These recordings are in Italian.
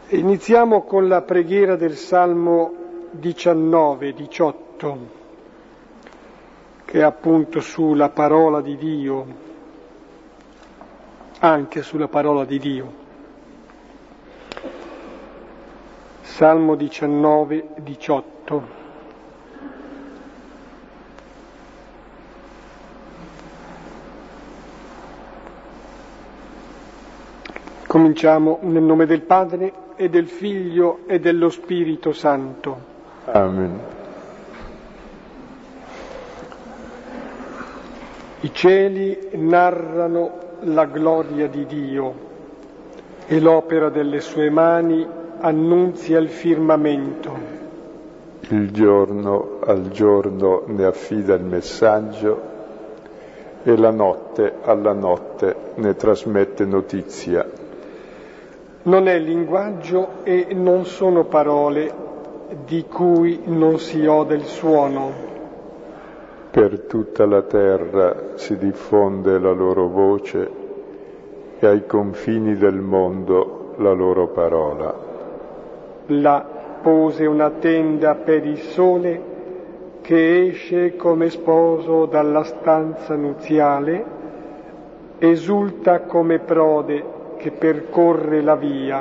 Iniziamo con la preghiera del Salmo 19-18, che è appunto sulla parola di Dio, anche sulla parola di Dio. Salmo 19-18. Cominciamo nel nome del Padre e del Figlio e dello Spirito Santo. Amen. I cieli narrano la gloria di Dio e l'opera delle sue mani annunzia il firmamento. Il giorno al giorno ne affida il messaggio e la notte alla notte ne trasmette notizia. Non è linguaggio e non sono parole di cui non si ode il suono. Per tutta la terra si diffonde la loro voce e ai confini del mondo la loro parola. Là pose una tenda per il sole che esce come sposo dalla stanza nuziale, esulta come prode che percorre la via.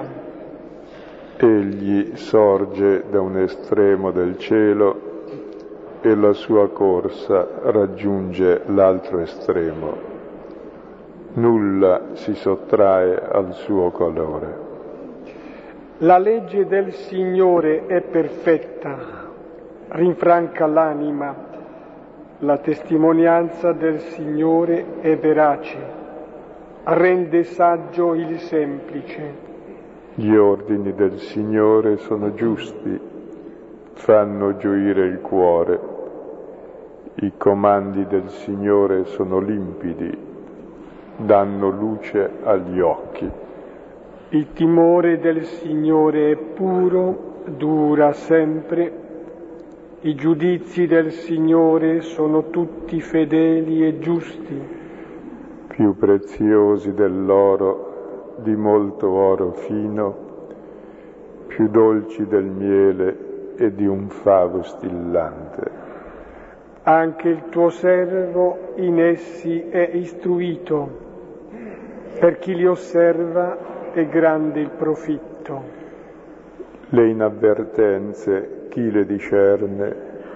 Egli sorge da un estremo del cielo e la sua corsa raggiunge l'altro estremo. Nulla si sottrae al suo calore. La legge del Signore è perfetta, rinfranca l'anima. La testimonianza del Signore è verace, rende saggio il semplice. Gli ordini del Signore sono giusti, fanno gioire il cuore. I comandi del Signore sono limpidi, danno luce agli occhi. Il timore del Signore è puro, dura sempre. I giudizi del Signore sono tutti fedeli e giusti. Più preziosi dell'oro, di molto oro fino, più dolci del miele e di un favo stillante. Anche il tuo servo in essi è istruito, per chi li osserva è grande il profitto. Le inavvertenze, chi le discerne?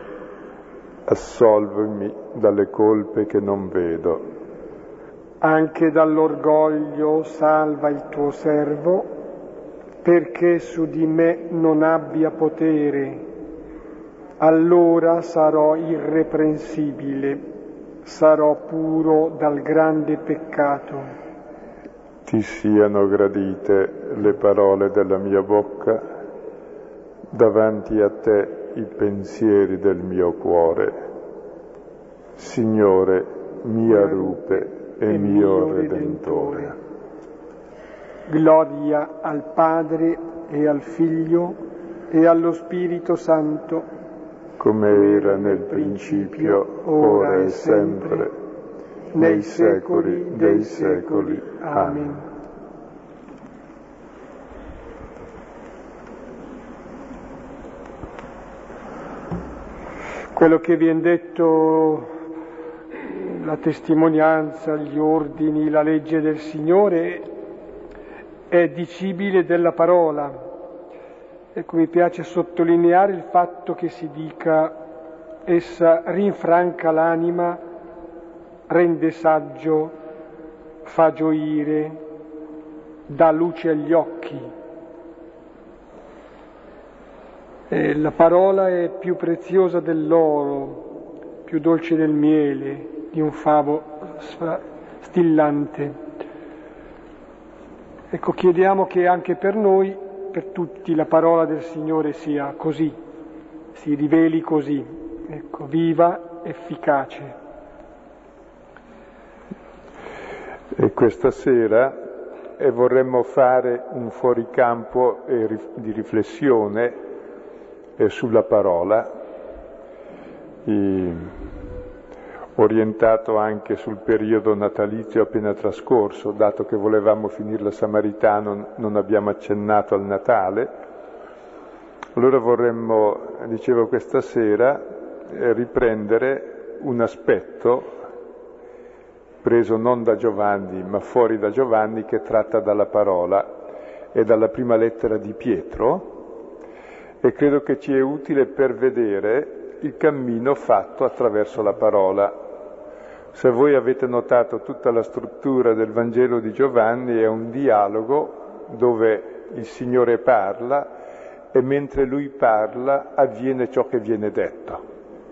Assolvimi dalle colpe che non vedo. Anche dall'orgoglio salva il tuo servo, perché su di me non abbia potere. Allora sarò irreprensibile, sarò puro dal grande peccato. Ti siano gradite le parole della mia bocca, davanti a te i pensieri del mio cuore. Signore, mia rupe e mio Redentore. Gloria al Padre e al Figlio e allo Spirito Santo, come era nel principio, ora e sempre, nei secoli dei secoli. Amen. Quello che viene detto, la testimonianza, gli ordini, la legge del Signore è dicibile della parola. Ecco, mi piace sottolineare il fatto che si dica essa rinfranca l'anima, rende saggio, fa gioire, dà luce agli occhi. La parola è più preziosa dell'oro, più dolce del miele, di un favo stillante. Ecco, chiediamo che anche per noi, per tutti, la parola del Signore sia così, si riveli così, ecco, viva, efficace. E questa sera vorremmo fare un fuoricampo di riflessione sulla parola. orientato anche sul periodo natalizio appena trascorso, dato che volevamo finire la Samaritano, non abbiamo accennato al Natale. Allora vorremmo, dicevo questa sera, riprendere un aspetto preso non da Giovanni, ma fuori da Giovanni, che tratta dalla parola e dalla prima lettera di Pietro, e credo che ci è utile per vedere il cammino fatto attraverso la parola. Se voi avete notato, tutta la struttura del Vangelo di Giovanni è un dialogo dove il Signore parla e mentre Lui parla avviene ciò che viene detto.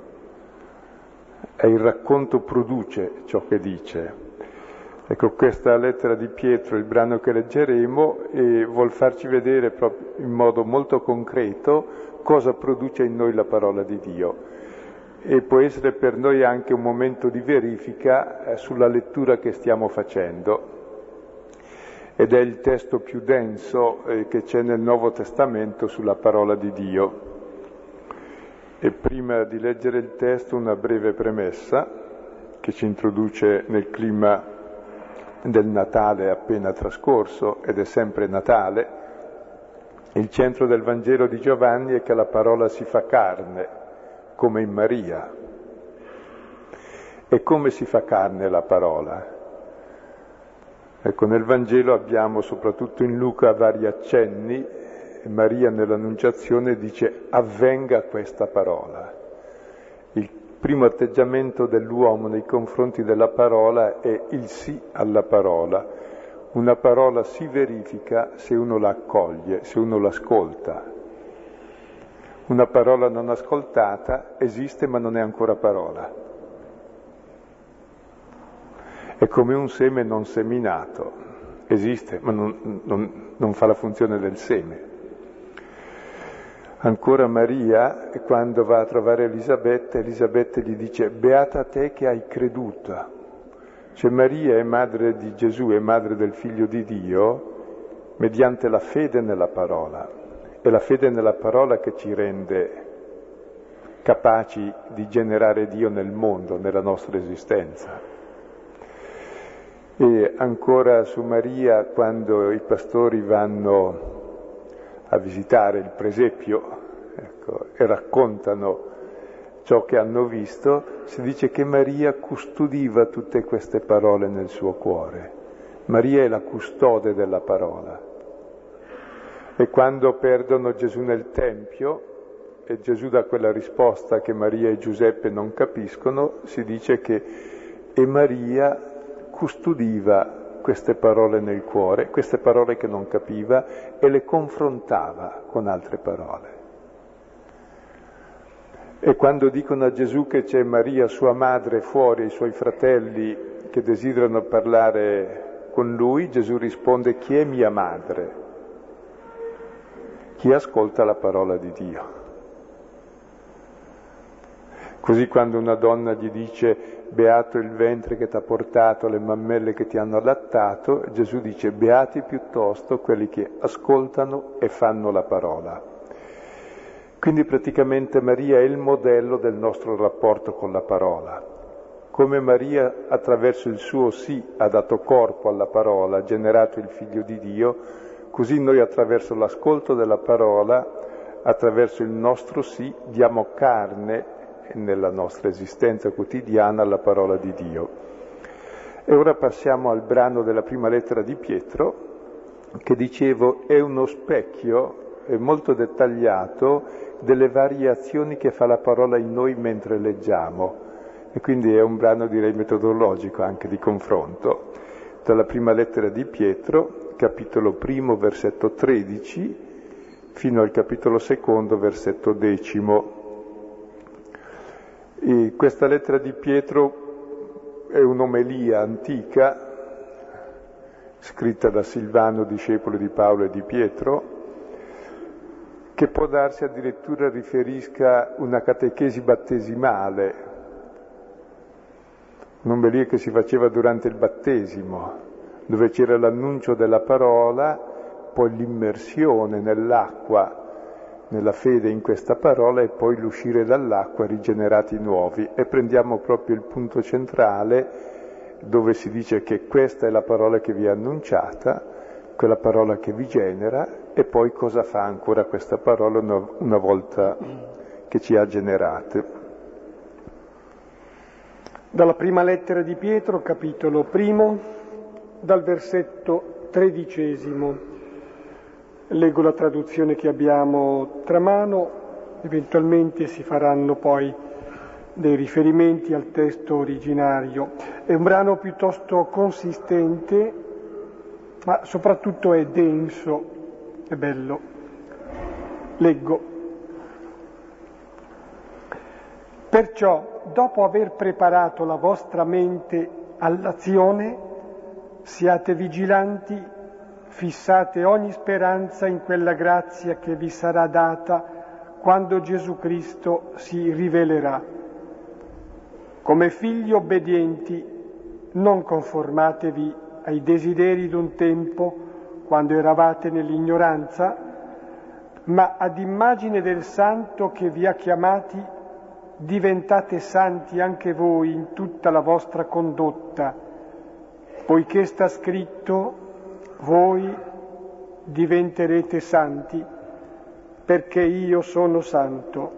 E il racconto produce ciò che dice. Ecco, questa lettera di Pietro, il brano che leggeremo, vuol farci vedere proprio in modo molto concreto cosa produce in noi la parola di Dio. E può essere per noi anche un momento di verifica sulla lettura che stiamo facendo. Ed è il testo più denso che c'è nel Nuovo Testamento sulla parola di Dio. E prima di leggere il testo una breve premessa che ci introduce nel clima del Natale appena trascorso, ed è sempre Natale. Il centro del Vangelo di Giovanni è che la parola si fa carne, come in Maria. E come si fa carne la parola? Ecco, nel Vangelo abbiamo, soprattutto in Luca, vari accenni. Maria nell'Annunciazione dice avvenga questa parola. Il primo atteggiamento dell'uomo nei confronti della parola è il sì alla parola. Una parola si verifica se uno la accoglie, se uno l'ascolta. Una parola non ascoltata esiste ma non è ancora parola. È come un seme non seminato, esiste ma non fa la funzione del seme. Ancora Maria, quando va a trovare Elisabetta gli dice beata te che hai creduto. Cioè Maria è madre di Gesù, è madre del Figlio di Dio, mediante la fede nella parola. È la fede nella parola che ci rende capaci di generare Dio nel mondo, nella nostra esistenza. E ancora su Maria, quando i pastori vanno a visitare il presepio, ecco, e raccontano ciò che hanno visto, si dice che Maria custodiva tutte queste parole nel suo cuore. Maria è la custode della parola. E quando perdono Gesù nel Tempio, e Gesù dà quella risposta che Maria e Giuseppe non capiscono, si dice che e Maria custodiva queste parole nel cuore, queste parole che non capiva, e le confrontava con altre parole. E quando dicono a Gesù che c'è Maria, sua madre, fuori, i suoi fratelli che desiderano parlare con lui, Gesù risponde: chi è mia madre? Chi ascolta la parola di Dio. Così quando una donna gli dice beato il ventre che ti ha portato, le mammelle che ti hanno allattato, Gesù dice beati piuttosto quelli che ascoltano e fanno la parola. Quindi praticamente Maria è il modello del nostro rapporto con la parola. Come Maria attraverso il suo sì ha dato corpo alla parola, ha generato il Figlio di Dio, così noi attraverso l'ascolto della parola, attraverso il nostro sì, diamo carne nella nostra esistenza quotidiana alla parola di Dio. E ora passiamo al brano della prima lettera di Pietro, che dicevo è uno specchio molto dettagliato delle varie azioni che fa la parola in noi mentre leggiamo, e quindi è un brano direi metodologico anche di confronto. Dalla prima lettera di Pietro, capitolo 1, versetto 13, fino al capitolo 2, versetto 10. E questa lettera di Pietro è un'omelia antica, scritta da Silvano, discepolo di Paolo e di Pietro, che può darsi addirittura riferisca una catechesi battesimale, un'omelia che si faceva durante il battesimo, dove c'era l'annuncio della parola, poi l'immersione nell'acqua nella fede in questa parola e poi l'uscire dall'acqua rigenerati nuovi. E prendiamo proprio il punto centrale dove si dice che questa è la parola che vi è annunciata, quella parola che vi genera, e poi cosa fa ancora questa parola una volta che ci ha generate. Dalla prima lettera di Pietro, capitolo 1, dal versetto 13. Leggo la traduzione che abbiamo tra mano, eventualmente si faranno poi dei riferimenti al testo originario. È un brano piuttosto consistente, ma soprattutto è denso, è bello. Leggo. Perciò, dopo aver preparato la vostra mente all'azione, siate vigilanti, fissate ogni speranza in quella grazia che vi sarà data quando Gesù Cristo si rivelerà. Come figli obbedienti, non conformatevi ai desideri d'un tempo, quando eravate nell'ignoranza, ma ad immagine del Santo che vi ha chiamati, diventate santi anche voi in tutta la vostra condotta, poiché sta scritto: voi diventerete santi, perché io sono santo.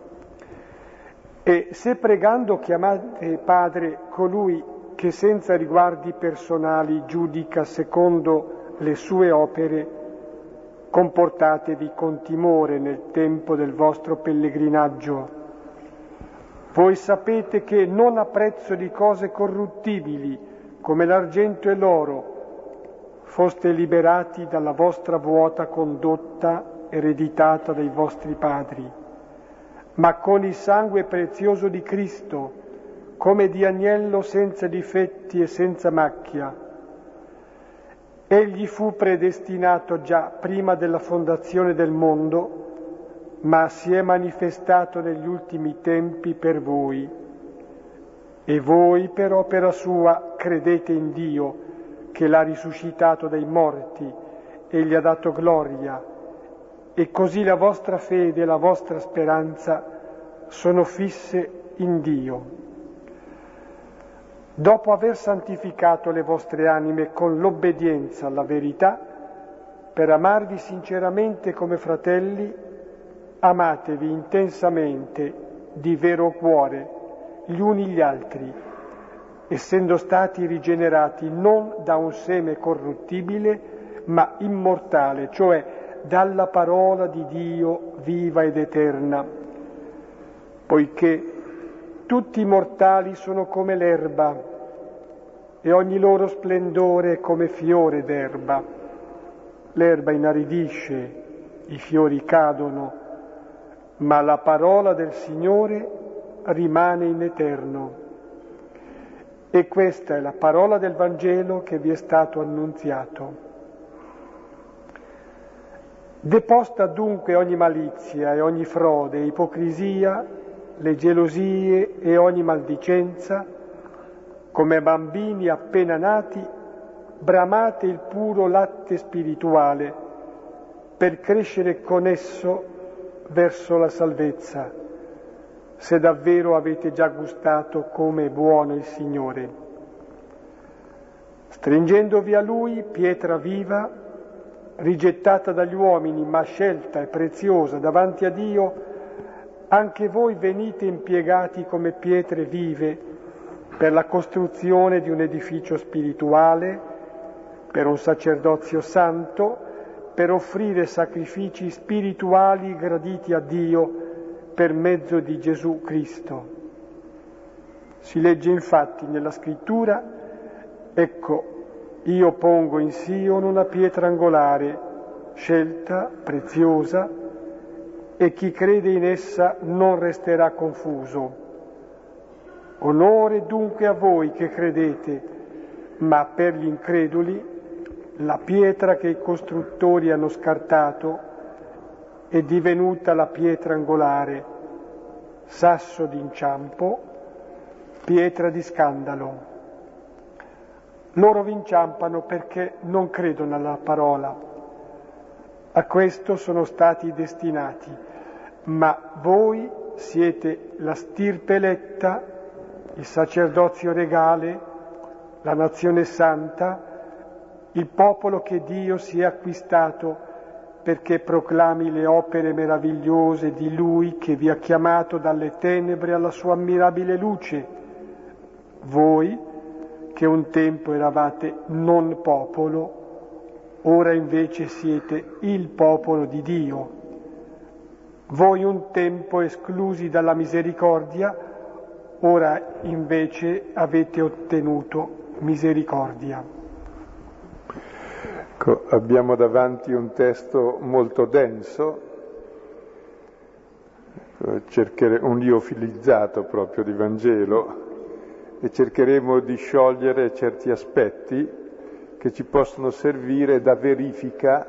E se pregando chiamate Padre colui che senza riguardi personali giudica secondo le sue opere, comportatevi con timore nel tempo del vostro pellegrinaggio. Voi sapete che non a prezzo di cose corruttibili, come l'argento e l'oro, foste liberati dalla vostra vuota condotta ereditata dai vostri padri, ma con il sangue prezioso di Cristo, come di agnello senza difetti e senza macchia. Egli fu predestinato già prima della fondazione del mondo, ma si è manifestato negli ultimi tempi per voi. E voi per opera sua credete in Dio, che l'ha risuscitato dai morti e gli ha dato gloria, e così la vostra fede e la vostra speranza sono fisse in Dio. Dopo aver santificato le vostre anime con l'obbedienza alla verità, per amarvi sinceramente come fratelli, amatevi intensamente, di vero cuore, gli uni gli altri, essendo stati rigenerati non da un seme corruttibile, ma immortale, cioè dalla parola di Dio viva ed eterna, poiché tutti i mortali sono come l'erba e ogni loro splendore è come fiore d'erba. L'erba inaridisce, i fiori cadono, ma la parola del Signore rimane in eterno. E questa è la parola del Vangelo che vi è stato annunziato. Deposta dunque ogni malizia e ogni frode, ipocrisia, le gelosie e ogni maldicenza, come bambini appena nati, bramate il puro latte spirituale per crescere con esso verso la salvezza, se davvero avete già gustato come è buono il Signore. Stringendovi a Lui, pietra viva, rigettata dagli uomini, ma scelta e preziosa davanti a Dio, anche voi venite impiegati come pietre vive per la costruzione di un edificio spirituale, per un sacerdozio santo, per offrire sacrifici spirituali graditi a Dio per mezzo di Gesù Cristo. Si legge infatti nella Scrittura: ecco, io pongo in Sion una pietra angolare, scelta, preziosa, e chi crede in essa non resterà confuso. Onore dunque a voi che credete, ma per gli increduli la pietra che i costruttori hanno scartato è divenuta la pietra angolare, sasso d'inciampo, pietra di scandalo. Loro vi inciampano perché non credono alla parola, A questo sono stati destinati, ma voi siete la stirpe eletta, il sacerdozio regale, la nazione santa, il popolo che Dio si è acquistato perché proclami le opere meravigliose di Lui che vi ha chiamato dalle tenebre alla sua ammirabile luce. Voi, che un tempo eravate non popolo, ora invece siete il popolo di Dio. Voi un tempo esclusi dalla misericordia, ora invece avete ottenuto misericordia. Ecco, abbiamo davanti un testo molto denso, un liofilizzato proprio di Vangelo, e cercheremo di sciogliere certi aspetti che ci possono servire da verifica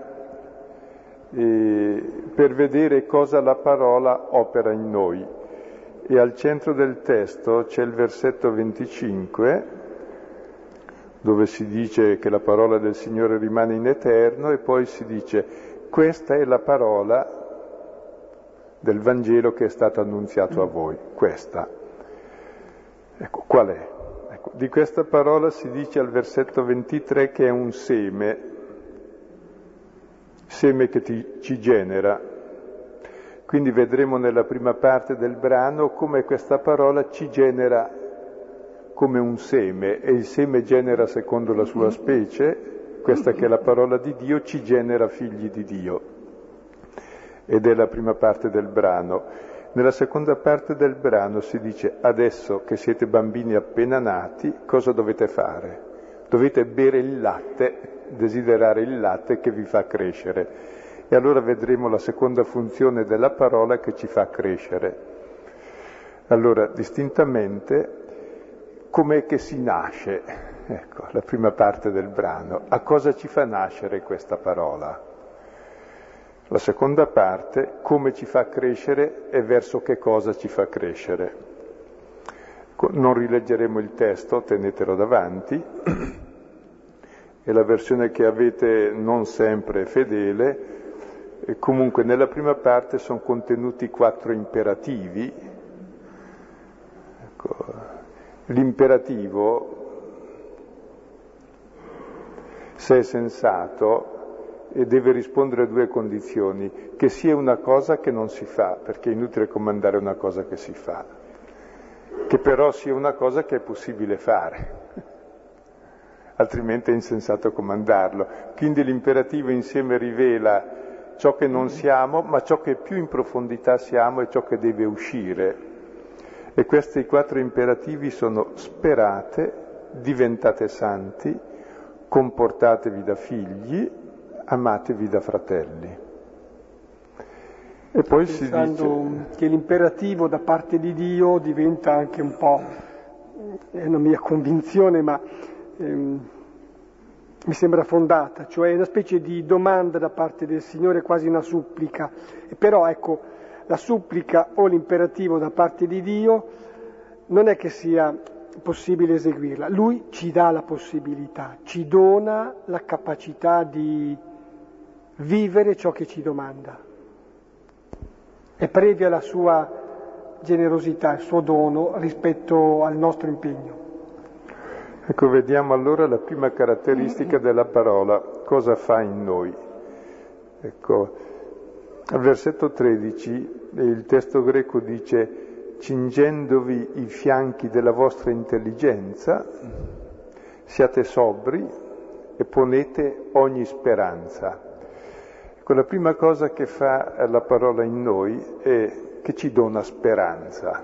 per vedere cosa la parola opera in noi. E al centro del testo c'è il versetto 25, dove si dice che la parola del Signore rimane in eterno, e poi si dice: questa è la parola del Vangelo che è stato annunziato a voi. Questa. Ecco, qual è? Ecco, di questa parola si dice al versetto 23 che è un seme che ci genera. Quindi vedremo nella prima parte del brano come questa parola ci genera come un seme, e il seme genera secondo la sua specie, questa che è la parola di Dio ci genera figli di Dio. Ed è la prima parte del brano. Nella seconda parte del brano si dice: adesso che siete bambini appena nati, cosa dovete fare? Dovete bere il latte, desiderare il latte che vi fa crescere. E allora vedremo la seconda funzione della parola che ci fa crescere. Allora, distintamente, com'è che si nasce? Ecco, la prima parte del brano. A cosa ci fa nascere questa parola? La seconda parte, come ci fa crescere e verso che cosa ci fa crescere. Non rileggeremo il testo, tenetelo davanti. È la versione che avete non sempre fedele, e comunque nella prima parte sono contenuti 4 imperativi. Ecco, l'imperativo, se è sensato, e deve rispondere a 2 condizioni: che sia una cosa che non si fa, perché è inutile comandare una cosa che si fa, che però sia una cosa che è possibile fare, altrimenti è insensato comandarlo. Quindi l'imperativo insieme rivela ciò che non siamo, ma ciò che più in profondità siamo e ciò che deve uscire. E questi 4 imperativi sono: sperate, diventate santi, comportatevi da figli, amatevi da fratelli. E poi si dice che l'imperativo da parte di Dio diventa anche un po', è una mia convinzione, ma mi sembra fondata, cioè una specie di domanda da parte del Signore, quasi una supplica. E però ecco, la supplica o l'imperativo da parte di Dio non è che sia possibile eseguirla, Lui ci dà la possibilità, ci dona la capacità di vivere ciò che ci domanda. È previa la sua generosità, il suo dono rispetto al nostro impegno. Ecco, vediamo allora la prima caratteristica della parola, cosa fa in noi. Ecco, al versetto 13 il testo greco dice: cingendovi i fianchi della vostra intelligenza, siate sobri e ponete ogni speranza. Ecco, la prima cosa che fa la parola in noi è che ci dona speranza.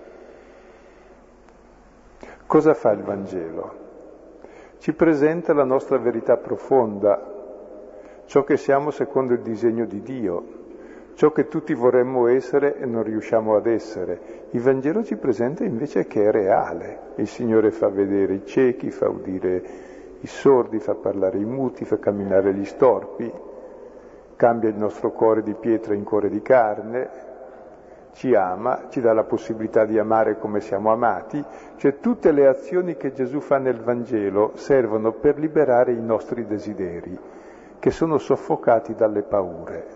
Cosa fa il Vangelo? Ci presenta la nostra verità profonda, ciò che siamo secondo il disegno di Dio, ciò che tutti vorremmo essere e non riusciamo ad essere. Il Vangelo ci presenta invece che è reale. Il Signore fa vedere i ciechi, fa udire i sordi, fa parlare i muti, fa camminare gli storpi, cambia il nostro cuore di pietra in cuore di carne, ci ama, ci dà la possibilità di amare come siamo amati. Cioè tutte le azioni che Gesù fa nel Vangelo servono per liberare i nostri desideri, che sono soffocati dalle paure.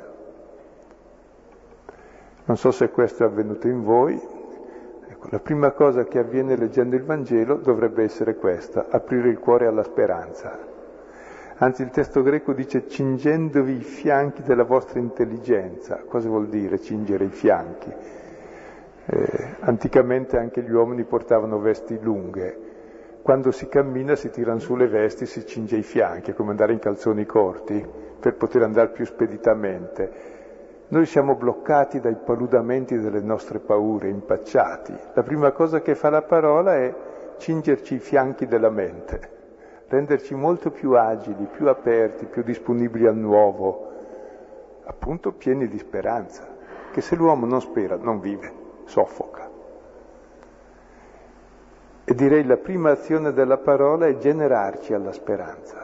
Non so se questo è avvenuto in voi. Ecco, la prima cosa che avviene leggendo il Vangelo dovrebbe essere questa: aprire il cuore alla speranza. Anzi, il testo greco dice cingendovi i fianchi della vostra intelligenza. Cosa vuol dire cingere i fianchi? Anticamente anche gli uomini portavano vesti lunghe. Quando si cammina si tirano su le vesti, si cinge i fianchi, è come andare in calzoni corti, per poter andare più speditamente. Noi siamo bloccati dai paludamenti delle nostre paure, impacciati. La prima cosa che fa la parola è cingerci i fianchi della mente, renderci molto più agili, più aperti, più disponibili al nuovo, appunto pieni di speranza, che se l'uomo non spera non vive, soffoca. E direi la prima azione della parola è generarci alla speranza.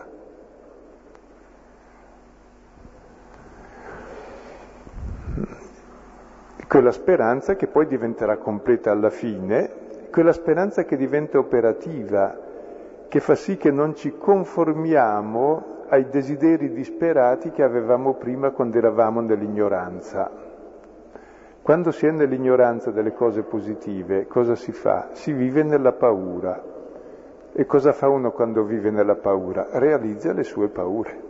Quella speranza che poi diventerà completa alla fine, quella speranza che diventa operativa, che fa sì che non ci conformiamo ai desideri disperati che avevamo prima quando eravamo nell'ignoranza. Quando si è nell'ignoranza delle cose positive, cosa si fa? Si vive nella paura. E cosa fa uno quando vive nella paura? Realizza le sue paure.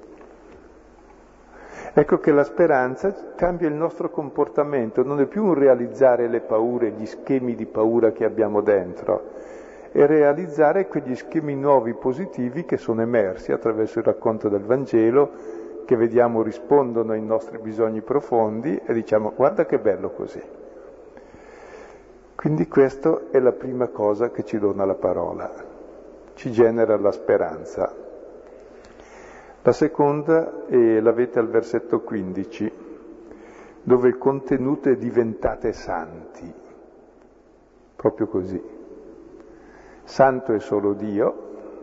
Ecco che la speranza cambia il nostro comportamento, non è più un realizzare le paure, gli schemi di paura che abbiamo dentro, è realizzare quegli schemi nuovi positivi che sono emersi attraverso il racconto del Vangelo, che vediamo rispondono ai nostri bisogni profondi e diciamo guarda che bello così. Quindi questa è la prima cosa che ci dona la parola, ci genera la speranza. La seconda l'avete al versetto 15, dove il contenuto è diventate santi, proprio così. Santo è solo Dio,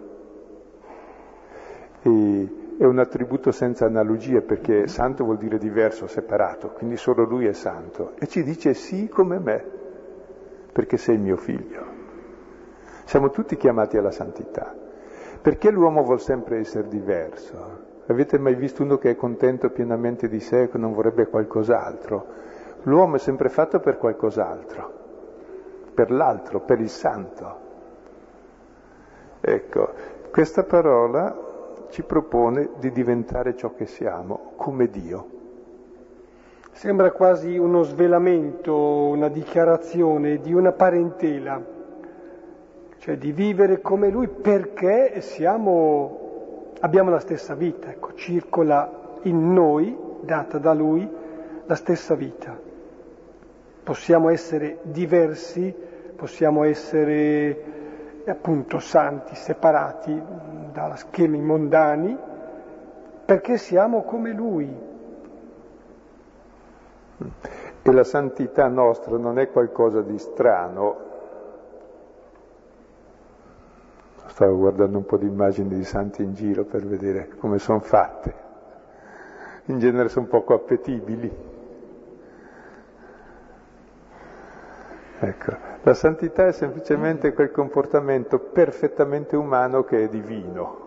e è un attributo senza analogie, perché santo vuol dire diverso, separato, quindi solo Lui è santo. E ci dice sì come me, perché sei mio figlio. Siamo tutti chiamati alla santità. Perché l'uomo vuol sempre essere diverso? Avete mai visto uno che è contento pienamente di sé e che non vorrebbe qualcos'altro? L'uomo è sempre fatto per qualcos'altro, per l'altro, per il santo. Ecco, questa parola ci propone di diventare ciò che siamo, come Dio. Sembra quasi uno svelamento, una dichiarazione di una parentela, cioè di vivere come Lui perché abbiamo la stessa vita, ecco, circola in noi, data da Lui, la stessa vita. Possiamo essere diversi, possiamo essere appunto santi, separati da schemi mondani, perché siamo come Lui. E la santità nostra non è qualcosa di strano. Stavo guardando un po' di immagini di santi in giro per vedere come sono fatte. In genere sono poco appetibili. Ecco, la santità è semplicemente quel comportamento perfettamente umano che è divino.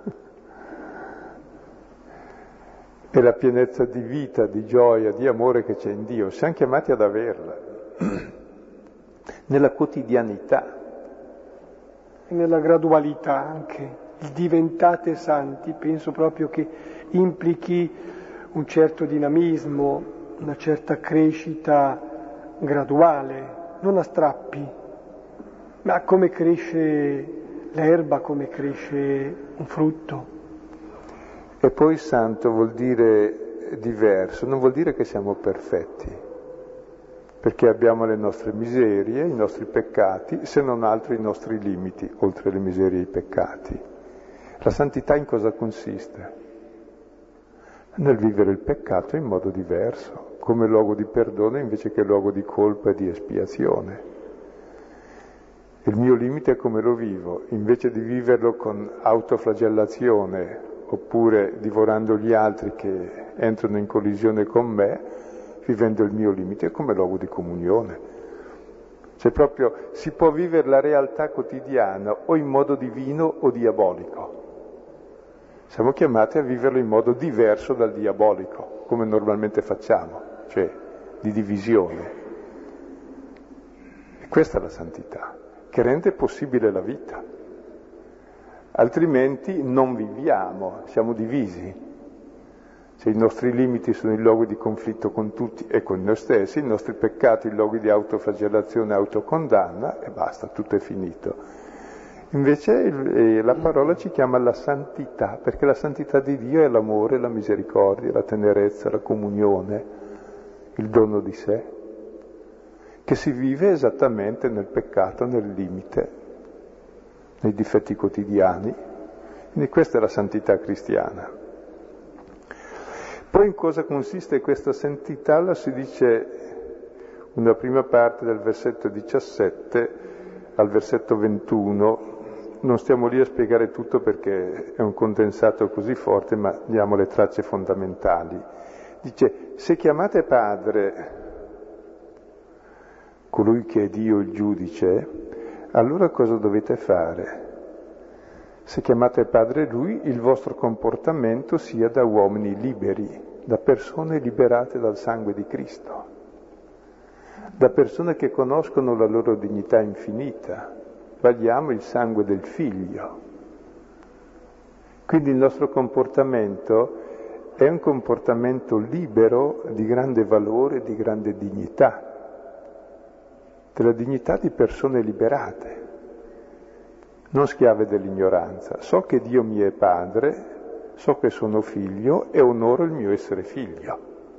È la pienezza di vita, di gioia, di amore che c'è in Dio. Siamo chiamati ad averla. Nella quotidianità. Nella gradualità anche, il diventate santi, penso proprio che implichi un certo dinamismo, una certa crescita graduale, non a strappi, ma come cresce l'erba, come cresce un frutto. E poi santo vuol dire diverso, non vuol dire che siamo perfetti, perché abbiamo le nostre miserie, i nostri peccati, se non altro i nostri limiti, oltre le miserie e i peccati. La santità in cosa consiste? Nel vivere il peccato in modo diverso, come luogo di perdono invece che luogo di colpa e di espiazione. Il mio limite è come lo vivo, invece di viverlo con autoflagellazione oppure divorando gli altri che entrano in collisione con me, vivendo il mio limite come luogo di comunione. Cioè proprio si può vivere la realtà quotidiana o in modo divino o diabolico. Siamo chiamati a viverlo in modo diverso dal diabolico, come normalmente facciamo, cioè di divisione. E questa è la santità, che rende possibile la vita. Altrimenti non viviamo, siamo divisi. Se i nostri limiti sono i luoghi di conflitto con tutti e con noi stessi, i nostri peccati i luoghi di autoflagellazione e autocondanna, e basta, tutto è finito. Invece la parola ci chiama alla santità, perché la santità di Dio è l'amore, la misericordia, la tenerezza, la comunione, il dono di sé, che si vive esattamente nel peccato, nel limite, nei difetti quotidiani. Quindi questa è la santità cristiana. Poi in cosa consiste questa santità? La si dice una prima parte del versetto 17 al versetto 21. Non stiamo lì a spiegare tutto perché è un condensato così forte, ma diamo le tracce fondamentali. Dice: se chiamate Padre colui che è Dio il giudice, allora cosa dovete fare? Se chiamate Padre Lui, il vostro comportamento sia da uomini liberi, da persone liberate dal sangue di Cristo, da persone che conoscono la loro dignità infinita. Valiamo il sangue del Figlio. Quindi il nostro comportamento è un comportamento libero, di grande valore, di grande dignità, della dignità di persone liberate. Non schiave dell'ignoranza. So che Dio mi è padre, so che sono figlio e onoro il mio essere figlio.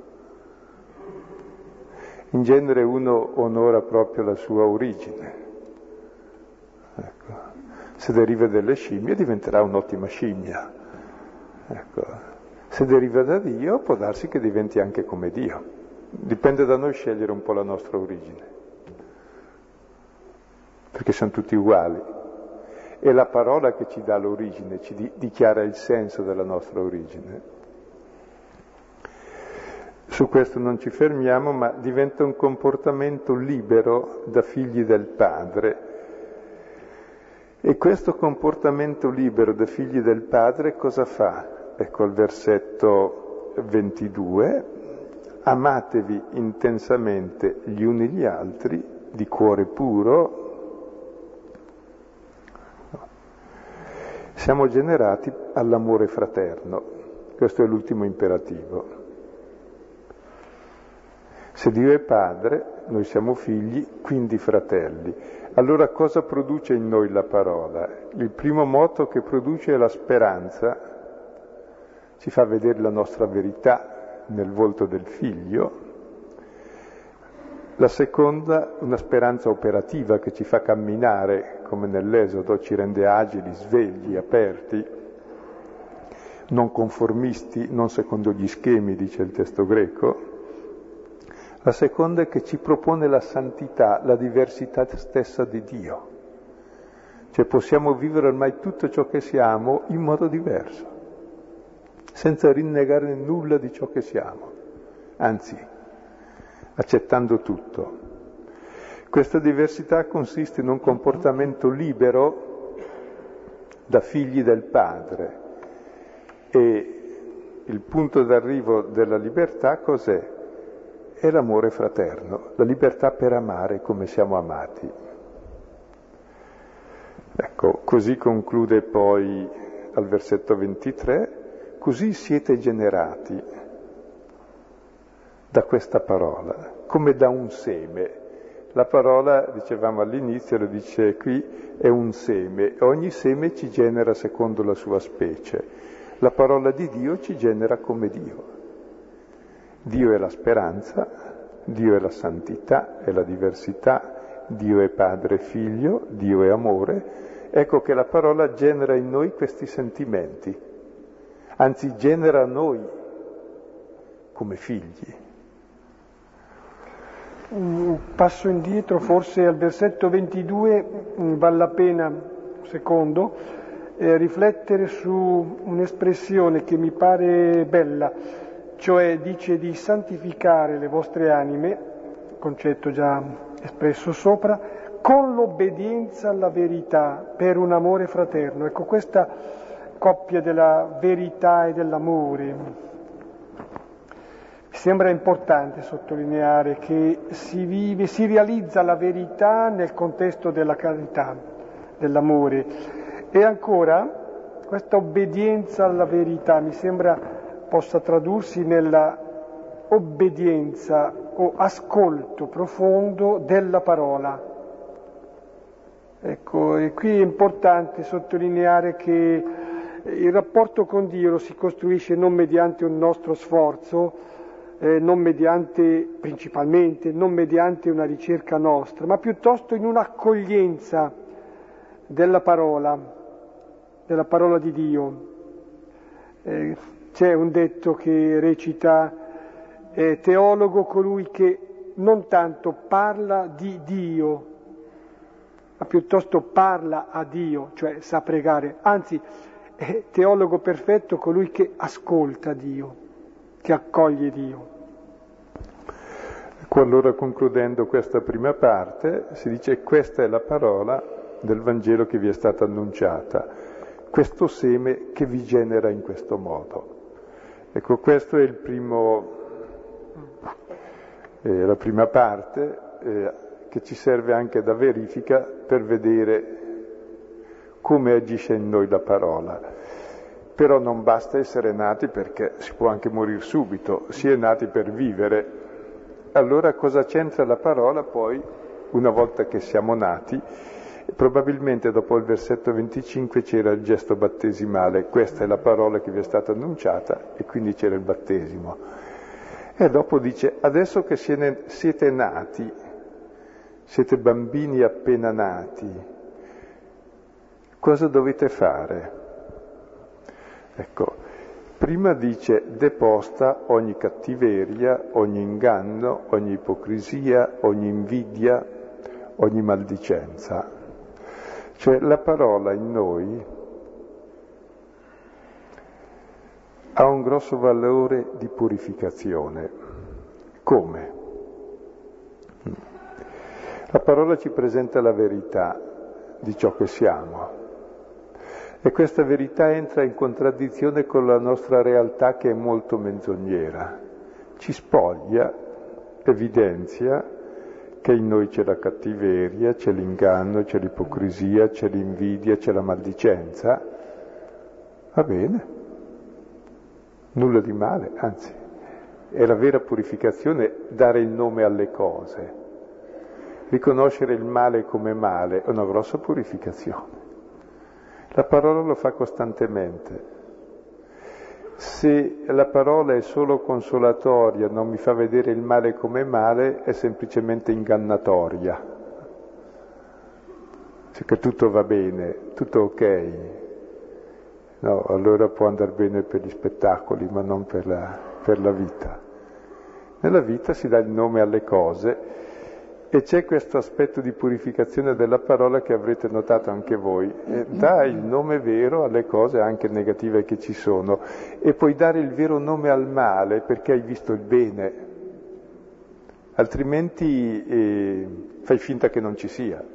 In genere uno onora proprio la sua origine. Ecco. Se deriva dalle scimmie diventerà un'ottima scimmia. Ecco. Se deriva da Dio può darsi che diventi anche come Dio. Dipende da noi scegliere un po' la nostra origine. Perché siamo tutti uguali. È la parola che ci dà l'origine, ci dichiara il senso della nostra origine. Su questo non ci fermiamo, ma diventa un comportamento libero da figli del Padre. E questo comportamento libero da figli del Padre cosa fa? Ecco il versetto 22. Amatevi intensamente gli uni gli altri, di cuore puro. Siamo generati all'amore fraterno, questo è l'ultimo imperativo. Se Dio è padre, noi siamo figli, quindi fratelli. Allora cosa produce in noi la parola? Il primo moto che produce è la speranza, ci fa vedere la nostra verità nel volto del figlio. La seconda, una speranza operativa che ci fa camminare, come nell'Esodo, ci rende agili, svegli, aperti, non conformisti, non secondo gli schemi, dice il testo greco. La seconda è che ci propone la santità, la diversità stessa di Dio. Cioè possiamo vivere ormai tutto ciò che siamo in modo diverso, senza rinnegare nulla di ciò che siamo, anzi, accettando tutto. Questa diversità consiste in un comportamento libero da figli del Padre e il punto d'arrivo della libertà cos'è? È l'amore fraterno, la libertà per amare come siamo amati. Ecco, così conclude poi al versetto 23, così siete generati da questa parola, come da un seme. La parola, dicevamo all'inizio, lo dice qui, è un seme. Ogni seme ci genera secondo la sua specie. La parola di Dio ci genera come Dio. Dio è la speranza, Dio è la santità, è la diversità, Dio è padre e figlio, Dio è amore. Ecco che la parola genera in noi questi sentimenti, anzi genera noi come figli. Un passo indietro, forse al versetto 22 vale la pena, secondo, riflettere su un'espressione che mi pare bella, cioè dice di santificare le vostre anime, concetto già espresso sopra, con l'obbedienza alla verità per un amore fraterno. Ecco, questa coppia della verità e dell'amore. Mi sembra importante sottolineare che si realizza la verità nel contesto della carità, dell'amore. E ancora, questa obbedienza alla verità mi sembra possa tradursi nella obbedienza o ascolto profondo della parola. Ecco, e qui è importante sottolineare che il rapporto con Dio lo si costruisce non mediante un nostro sforzo, principalmente non mediante una ricerca nostra, ma piuttosto in un'accoglienza della parola di Dio. C'è un detto che recita: è teologo colui che non tanto parla di Dio, ma piuttosto parla a Dio, cioè sa pregare. Anzi, è teologo perfetto colui che ascolta Dio, che accoglie Dio. Ecco, allora, concludendo questa prima parte, si dice: questa è la parola del Vangelo che vi è stata annunciata, questo seme che vi genera in questo modo. Ecco, questo è la prima parte che ci serve anche da verifica per vedere come agisce in noi la parola. Però non basta essere nati, perché si può anche morire subito, si è nati per vivere. Allora cosa c'entra la parola poi, una volta che siamo nati? Probabilmente dopo il versetto 25 c'era il gesto battesimale: questa è la parola che vi è stata annunciata, e quindi c'era il battesimo. E dopo dice: adesso che siete nati, siete bambini appena nati, cosa dovete fare? Ecco, prima dice: deposta ogni cattiveria, ogni inganno, ogni ipocrisia, ogni invidia, ogni maldicenza. Cioè la parola in noi ha un grosso valore di purificazione. Come? La parola ci presenta la verità di ciò che siamo, e questa verità entra in contraddizione con la nostra realtà, che è molto menzognera. Ci spoglia, evidenzia che in noi c'è la cattiveria, c'è l'inganno, c'è l'ipocrisia, c'è l'invidia, c'è la maldicenza. Va bene, nulla di male, anzi, è la vera purificazione dare il nome alle cose. Riconoscere il male come male è una grossa purificazione. La parola lo fa costantemente. Se la parola è solo consolatoria, non mi fa vedere il male come male, è semplicemente ingannatoria. Cioè che tutto va bene, tutto ok. No, allora può andare bene per gli spettacoli, ma non per la vita. Nella vita si dà il nome alle cose, e c'è questo aspetto di purificazione della parola che avrete notato anche voi. Dà il nome vero alle cose anche negative che ci sono, e puoi dare il vero nome al male perché hai visto il bene, altrimenti fai finta che non ci sia.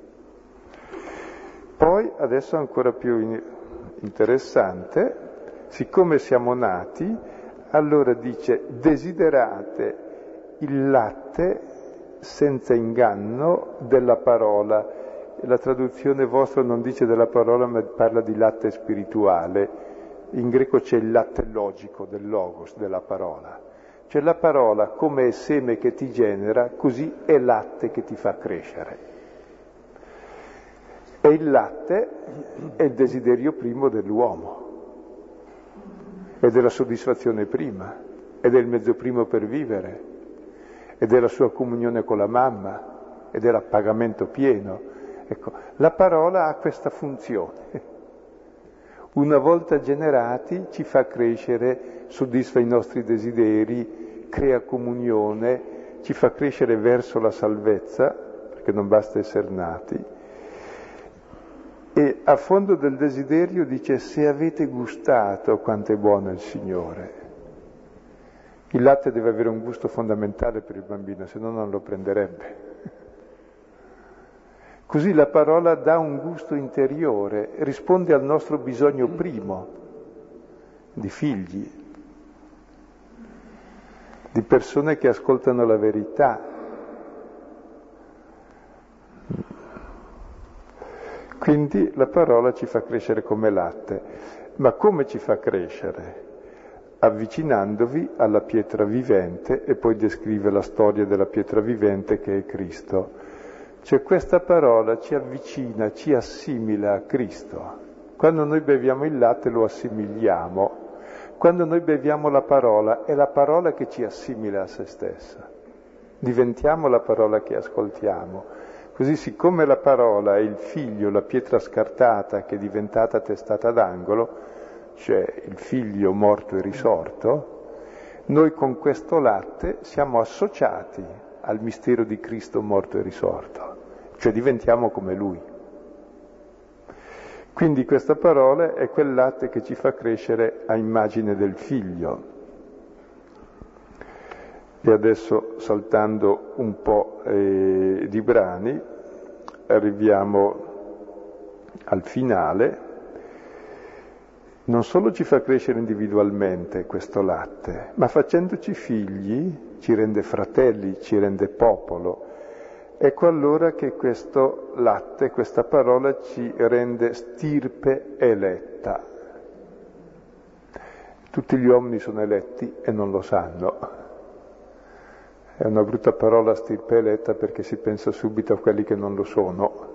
Poi, adesso ancora più interessante, siccome siamo nati, allora dice: desiderate il latte senza inganno della parola. La traduzione vostra non dice della parola, ma parla di latte spirituale. In greco c'è il latte logico, del logos, della parola. Cioè la parola, come è seme che ti genera, così è latte che ti fa crescere. E il latte è il desiderio primo dell'uomo, ed è la soddisfazione prima, ed è il mezzo primo per vivere, ed è la sua comunione con la mamma, ed è l'appagamento pieno. Ecco, la parola ha questa funzione. Una volta generati ci fa crescere, soddisfa i nostri desideri, crea comunione, ci fa crescere verso la salvezza, perché non basta essere nati. E a fondo del desiderio dice: se avete gustato quanto è buono il Signore. Il latte deve avere un gusto fondamentale per il bambino, se no non lo prenderebbe. Così la parola dà un gusto interiore, risponde al nostro bisogno primo di figli, di persone che ascoltano la verità. Quindi la parola ci fa crescere come latte. Ma come ci fa crescere? Avvicinandovi alla pietra vivente, e poi descrive la storia della pietra vivente che è Cristo. Cioè questa parola ci avvicina, ci assimila a Cristo. Quando noi beviamo il latte lo assimiliamo. Quando noi beviamo la parola, è la parola che ci assimila a se stessa. Diventiamo la parola che ascoltiamo. Così, siccome la parola è il figlio, la pietra scartata che è diventata testata d'angolo, cioè il figlio morto e risorto, noi con questo latte siamo associati al mistero di Cristo morto e risorto, cioè diventiamo come Lui. Quindi questa parola è quel latte che ci fa crescere a immagine del figlio. E adesso, saltando un po' di brani, arriviamo al finale. Non solo ci fa crescere individualmente questo latte, ma facendoci figli ci rende fratelli, ci rende popolo. Ecco allora che questo latte, questa parola ci rende stirpe eletta. Tutti gli uomini sono eletti e non lo sanno. È una brutta parola stirpe eletta perché si pensa subito a quelli che non lo sono.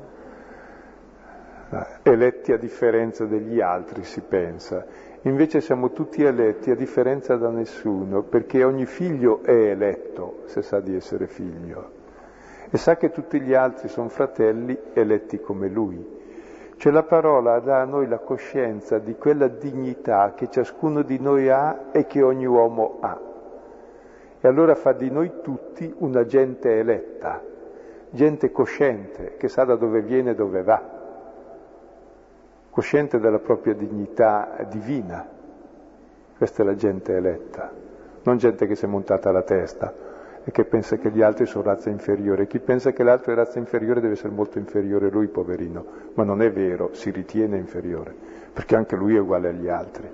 Eletti a differenza degli altri si pensa. Invece siamo tutti eletti a differenza da nessuno, perché ogni figlio è eletto se sa di essere figlio. E sa che tutti gli altri sono fratelli eletti come lui. Cioè la parola dà a noi la coscienza di quella dignità che ciascuno di noi ha e che ogni uomo ha. E allora fa di noi tutti una gente eletta, gente cosciente, che sa da dove viene e dove va, cosciente della propria dignità divina. Questa è la gente eletta, non gente che si è montata la testa e che pensa che gli altri sono razza inferiore. Chi pensa che l'altro è razza inferiore deve essere molto inferiore lui, poverino, ma non è vero, si ritiene inferiore, perché anche lui è uguale agli altri.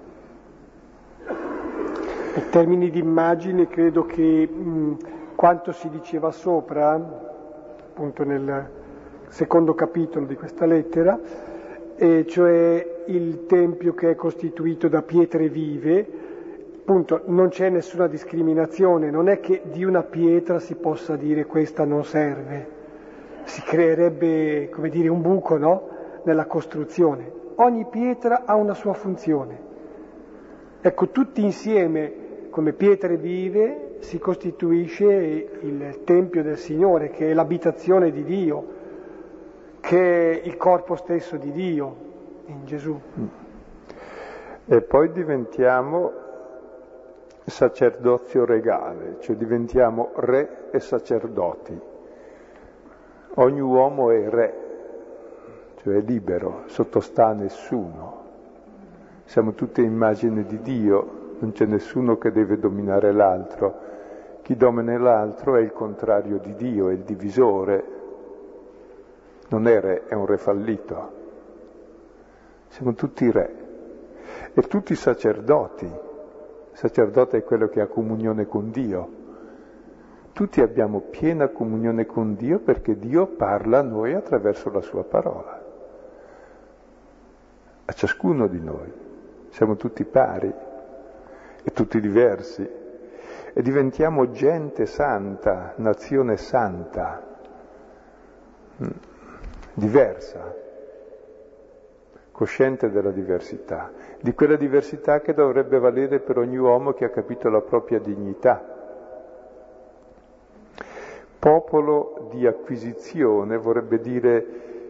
In termini di immagine credo che quanto si diceva sopra, appunto nel secondo capitolo di questa lettera, cioè il tempio che è costituito da pietre vive, appunto non c'è nessuna discriminazione, non è che di una pietra si possa dire questa non serve, si creerebbe, come dire, un buco, no? Nella costruzione. Ogni pietra ha una sua funzione. Ecco, tutti insieme, come pietre vive, si costituisce il Tempio del Signore, che è l'abitazione di Dio, che è il corpo stesso di Dio in Gesù. E poi diventiamo sacerdozio regale, cioè diventiamo re e sacerdoti. Ogni uomo è re, cioè è libero, sottostà a nessuno. Siamo tutte immagini di Dio, non c'è nessuno che deve dominare l'altro. Chi domina l'altro è il contrario di Dio, è il divisore. Non è re, è un re fallito. Siamo tutti re e tutti sacerdoti. Il sacerdote è quello che ha comunione con Dio. Tutti abbiamo piena comunione con Dio perché Dio parla a noi attraverso la sua parola. A ciascuno di noi. Siamo tutti pari e tutti diversi e diventiamo gente santa, nazione santa, diversa, cosciente della diversità, di quella diversità che dovrebbe valere per ogni uomo che ha capito la propria dignità. Popolo di acquisizione vorrebbe dire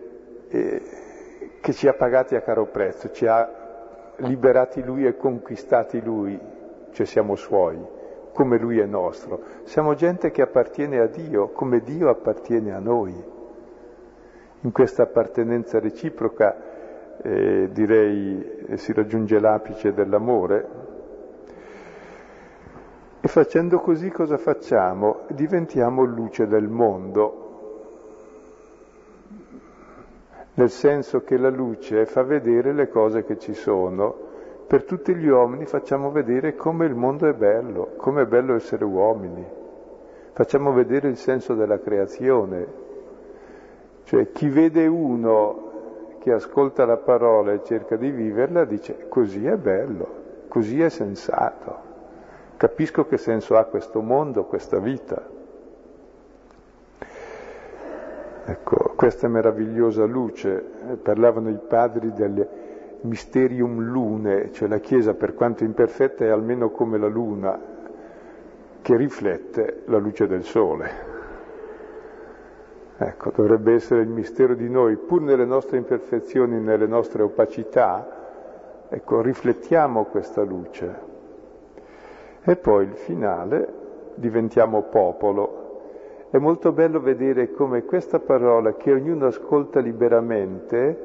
che ci ha pagati a caro prezzo, ci ha liberati Lui e conquistati Lui, cioè siamo Suoi, come Lui è nostro. Siamo gente che appartiene a Dio, come Dio appartiene a noi. In questa appartenenza reciproca, direi, si raggiunge l'apice dell'amore. E facendo così cosa facciamo? Diventiamo luce del mondo. nel senso che la luce fa vedere le cose che ci sono. Per tutti gli uomini facciamo vedere come il mondo è bello, come è bello essere uomini. Facciamo vedere il senso della creazione. Cioè chi vede uno che ascolta la parola e cerca di viverla dice così è bello, così è sensato. Capisco che senso ha questo mondo, questa vita. Ecco, questa meravigliosa luce, parlavano i padri del mysterium lune, cioè la Chiesa per quanto imperfetta è almeno come la luna che riflette la luce del sole. Ecco, dovrebbe essere il mistero di noi, pur nelle nostre imperfezioni, nelle nostre opacità, ecco, riflettiamo questa luce. E poi il finale, diventiamo popolo. È molto bello vedere come questa parola che ognuno ascolta liberamente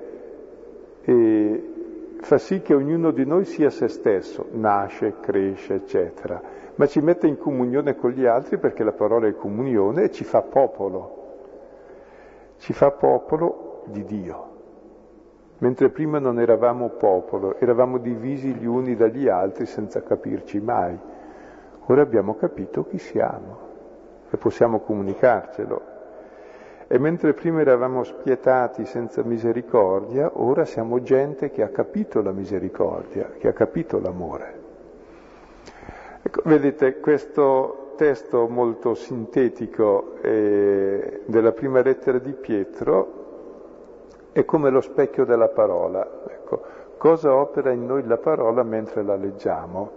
fa sì che ognuno di noi sia se stesso, nasce, cresce, eccetera, ma ci mette in comunione con gli altri perché la parola è comunione e ci fa popolo di Dio. Mentre prima non eravamo popolo, eravamo divisi gli uni dagli altri senza capirci mai. Ora abbiamo capito chi siamo e possiamo comunicarcelo. E mentre prima eravamo spietati senza misericordia, ora siamo gente che ha capito la misericordia, che ha capito l'amore. Ecco, vedete, questo testo molto sintetico della prima lettera di Pietro è come lo specchio della parola. Ecco, cosa opera in noi la parola mentre la leggiamo?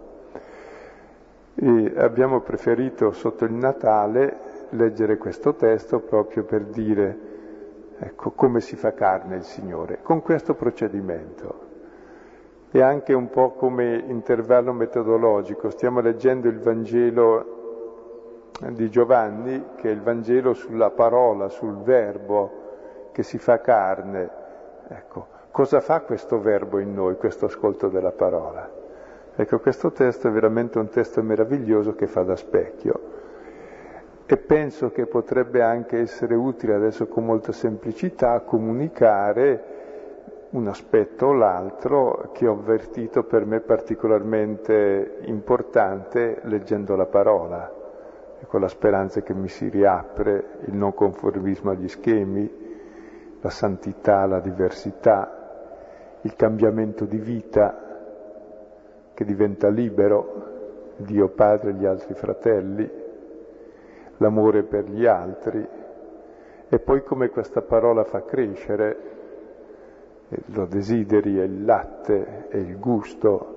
E abbiamo preferito sotto il Natale leggere questo testo proprio per dire, ecco, come si fa carne il Signore, con questo procedimento. E anche un po' come intervallo metodologico, stiamo leggendo il Vangelo di Giovanni, che è il Vangelo sulla parola, sul verbo che si fa carne. Ecco, cosa fa questo verbo in noi, questo ascolto della parola? Ecco, questo testo è veramente un testo meraviglioso che fa da specchio. E penso che potrebbe anche essere utile adesso con molta semplicità comunicare un aspetto o l'altro che ho avvertito per me particolarmente importante leggendo la parola, e con la speranza che mi si riapre il non conformismo agli schemi, la santità, la diversità, il cambiamento di vita che diventa libero, Dio Padre e gli altri fratelli, l'amore per gli altri, e poi come questa parola fa crescere, lo desideri è il latte, è il gusto,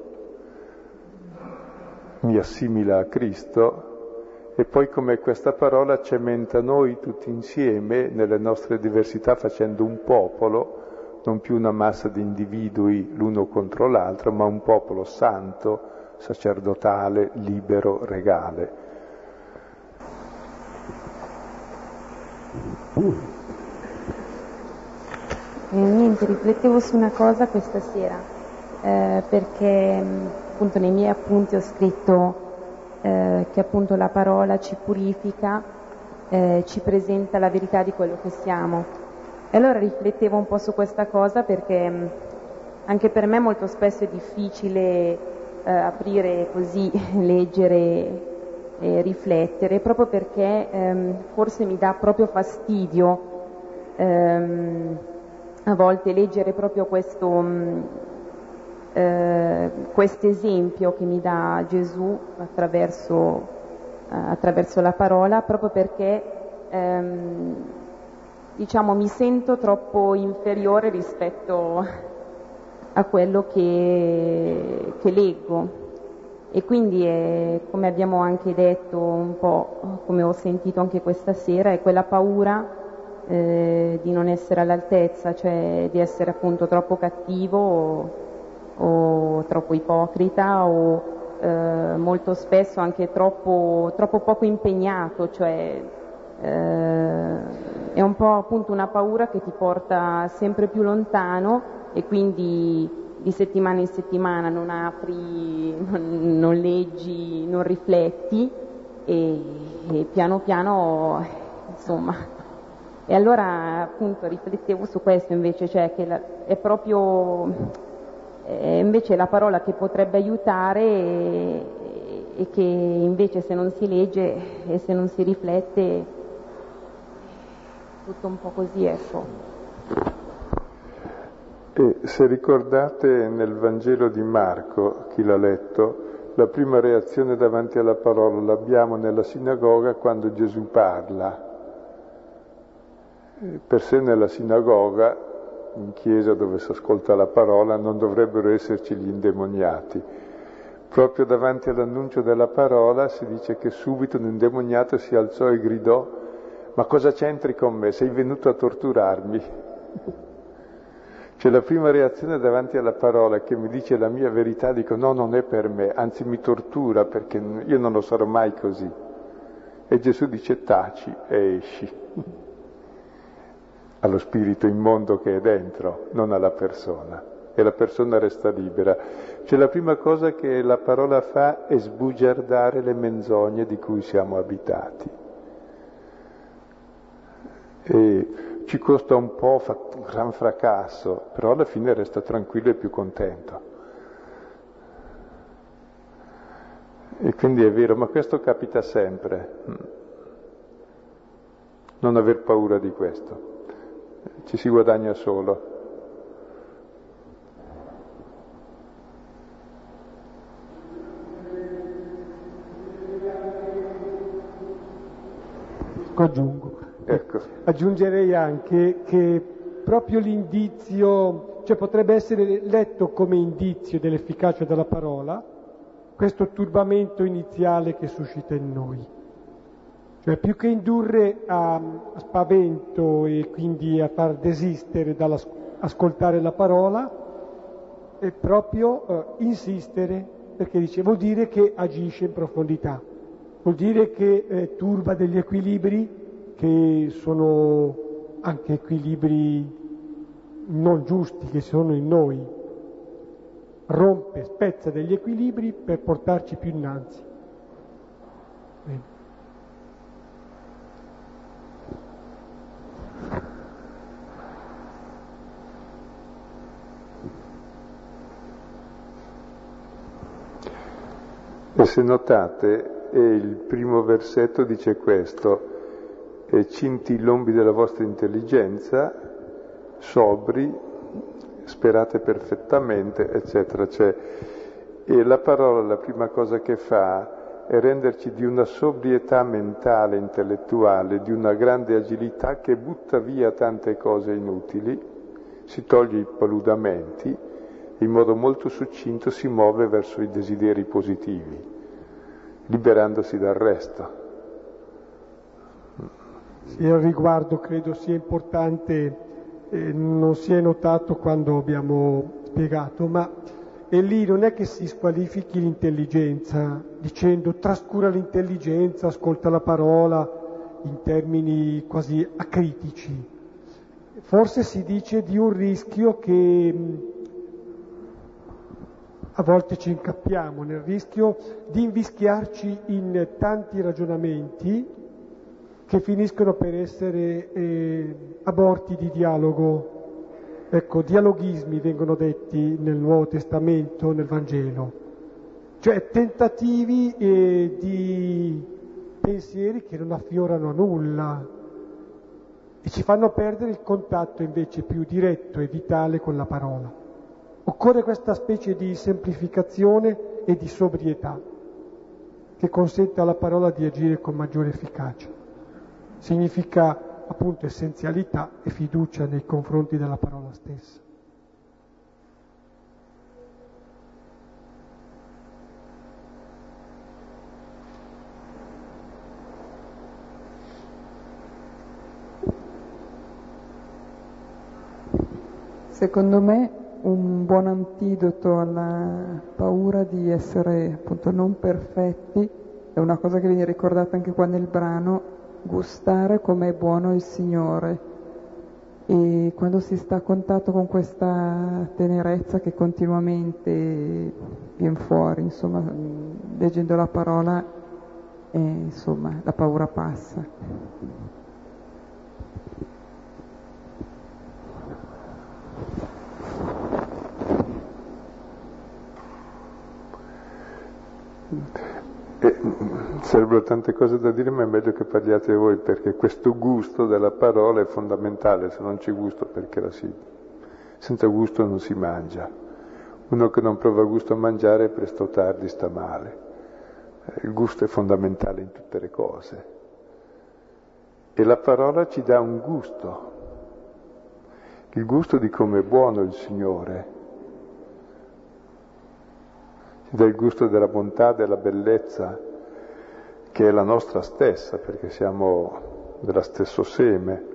mi assimila a Cristo, e poi come questa parola cementa noi tutti insieme nelle nostre diversità facendo un popolo, non più una massa di individui l'uno contro l'altro, ma un popolo santo, sacerdotale, libero, regale. Niente, riflettevo su una cosa questa sera, perché appunto nei miei appunti ho scritto che appunto la parola ci purifica, ci presenta la verità di quello che siamo. E allora riflettevo un po' su questa cosa perché anche per me molto spesso è difficile aprire così, leggere e riflettere, proprio perché forse mi dà proprio fastidio a volte leggere proprio questo esempio che mi dà Gesù attraverso la parola, proprio perché diciamo mi sento troppo inferiore rispetto a quello che leggo. E quindi come abbiamo anche detto un po', come ho sentito anche questa sera, è quella paura di non essere all'altezza, cioè di essere appunto troppo cattivo o troppo ipocrita o molto spesso anche troppo poco impegnato, cioè è un po' appunto una paura che ti porta sempre più lontano e quindi di settimana in settimana non apri, non leggi, non rifletti e piano piano insomma E allora appunto riflettevo su questo invece, cioè che è proprio invece la parola che potrebbe aiutare e che invece se non si legge e se non si riflette tutto un po' così, ecco. E se ricordate nel Vangelo di Marco, chi l'ha letto, la prima reazione davanti alla parola l'abbiamo nella sinagoga quando Gesù parla. Per sé nella sinagoga, in chiesa dove si ascolta la parola, non dovrebbero esserci gli indemoniati. Proprio davanti all'annuncio della parola si dice che subito un indemoniato si alzò e gridò: ma cosa c'entri con me? Sei venuto a torturarmi? Cioè la prima reazione davanti alla parola che mi dice la mia verità, dico no, non è per me, anzi mi tortura perché io non lo sarò mai così. E Gesù dice taci e esci. Allo spirito immondo che è dentro, non alla persona. E la persona resta libera. Cioè la prima cosa che la parola fa è sbugiardare le menzogne di cui siamo abitati. E ci costa un po', fa un gran fracasso, però alla fine resta tranquillo e più contento. E quindi è vero, ma questo capita sempre. Non aver paura di questo. Ci si guadagna solo. Aggiungo. Ecco. Aggiungerei anche che proprio l'indizio, cioè potrebbe essere letto come indizio dell'efficacia della parola, questo turbamento iniziale che suscita in noi. Cioè più che indurre a spavento e quindi a far desistere dall'ascoltare la parola, è proprio insistere, perché dice vuol dire che agisce in profondità, vuol dire che turba degli equilibri che sono anche equilibri non giusti, che sono in noi, rompe, spezza degli equilibri per portarci più innanzi. Bene. E se notate, il primo versetto dice questo: cinti-lombi della vostra intelligenza, sobri, sperate perfettamente, eccetera. Cioè, e la parola, la prima cosa che fa è renderci di una sobrietà mentale, intellettuale, di una grande agilità che butta via tante cose inutili, si toglie i paludamenti e in modo molto succinto si muove verso i desideri positivi, liberandosi dal resto. Sì, al riguardo credo sia importante, non si è notato quando abbiamo spiegato, ma e lì non è che si squalifichi l'intelligenza dicendo trascura l'intelligenza, ascolta la parola in termini quasi acritici. Forse si dice di un rischio che a volte ci incappiamo, nel rischio di invischiarci in tanti ragionamenti che finiscono per essere aborti di dialogo. Ecco, dialoghismi vengono detti nel Nuovo Testamento, nel Vangelo, cioè tentativi di pensieri che non affiorano a nulla e ci fanno perdere il contatto invece più diretto e vitale con la parola. Occorre questa specie di semplificazione e di sobrietà che consente alla parola di agire con maggiore efficacia. Significa appunto essenzialità e fiducia nei confronti della parola stessa. Secondo me un buon antidoto alla paura di essere appunto non perfetti è una cosa che viene ricordata anche qua nel brano: gustare com'è buono il Signore. E quando si sta a contatto con questa tenerezza che continuamente viene fuori, insomma, leggendo la parola, insomma, la paura passa. Sarebbero tante cose da dire, ma è meglio che parliate voi, perché questo gusto della parola è fondamentale. Se non c'è gusto, perché senza gusto non si mangia. Uno che non prova gusto a mangiare presto o tardi sta male. Il gusto è fondamentale in tutte le cose. E la parola ci dà un gusto, il gusto di come è buono il Signore. Ci dà il gusto della bontà, della bellezza, che è la nostra stessa, perché siamo dello stesso seme.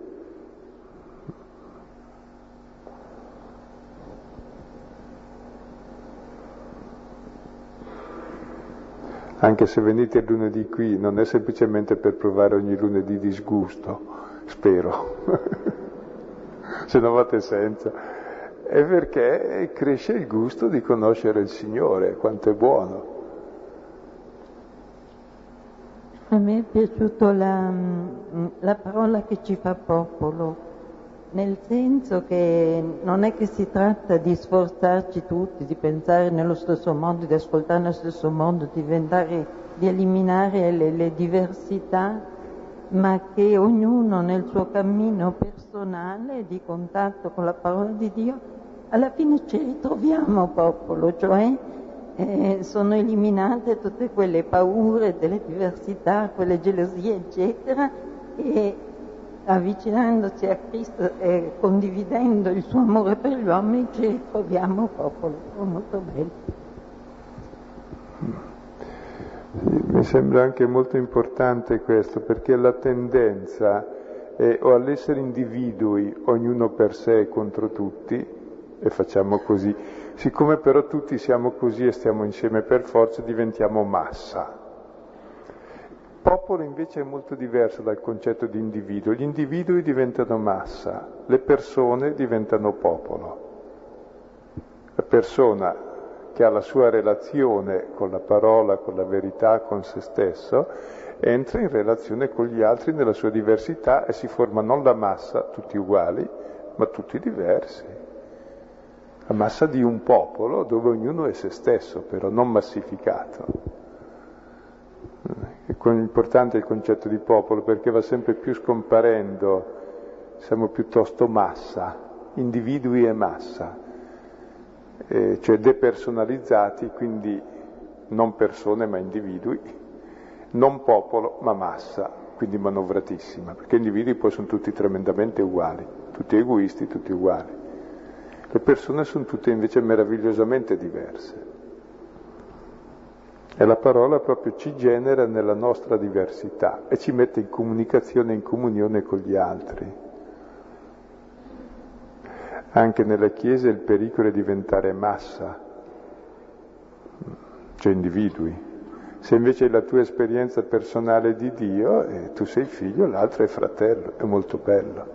Anche se venite il lunedì qui, non è semplicemente per provare ogni lunedì disgusto, spero, se no fate senza, è perché cresce il gusto di conoscere il Signore, quanto è buono. A me è piaciuta la parola che ci fa popolo, nel senso che non è che si tratta di sforzarci tutti, di pensare nello stesso modo, di ascoltare nello stesso modo, di eliminare le diversità, ma che ognuno nel suo cammino personale di contatto con la parola di Dio, alla fine ci ritroviamo popolo, cioè sono eliminate tutte quelle paure delle diversità, quelle gelosie, eccetera, e avvicinandoci a Cristo e condividendo il suo amore per gli uomini ci ritroviamo popolo. È molto bello. Mi sembra anche molto importante questo, perché la tendenza è o all'essere individui, ognuno per sé e contro tutti, e facciamo così. Siccome però tutti siamo così e stiamo insieme per forza, diventiamo massa. Popolo invece è molto diverso dal concetto di individuo. Gli individui diventano massa, le persone diventano popolo. La persona che ha la sua relazione con la parola, con la verità, con se stesso, entra in relazione con gli altri nella sua diversità e si forma non la massa, tutti uguali, ma tutti diversi. La massa di un popolo dove ognuno è se stesso, però non massificato. È importante il concetto di popolo perché va sempre più scomparendo, siamo piuttosto massa, individui e massa, cioè depersonalizzati, quindi non persone ma individui, non popolo ma massa, quindi manovratissima, perché gli individui poi sono tutti tremendamente uguali, tutti egoisti, tutti uguali. Le persone sono tutte invece meravigliosamente diverse. E la parola proprio ci genera nella nostra diversità e ci mette in comunicazione, in comunione con gli altri. Anche nella Chiesa il pericolo è diventare massa, cioè individui. Se invece è la tua esperienza personale di Dio, tu sei figlio, l'altro è fratello, è molto bello.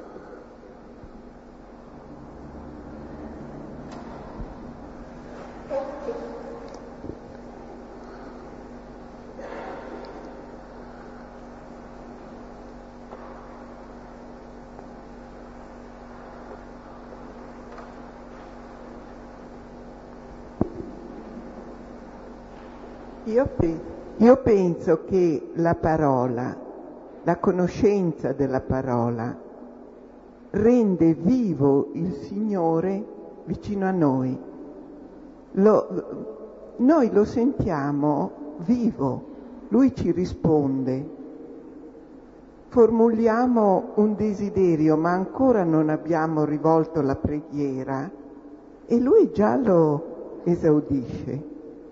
Io penso che la parola, la conoscenza della parola, rende vivo il Signore vicino a noi. Noi lo sentiamo vivo, Lui ci risponde. Formuliamo un desiderio, ma ancora non abbiamo rivolto la preghiera e Lui già lo esaudisce.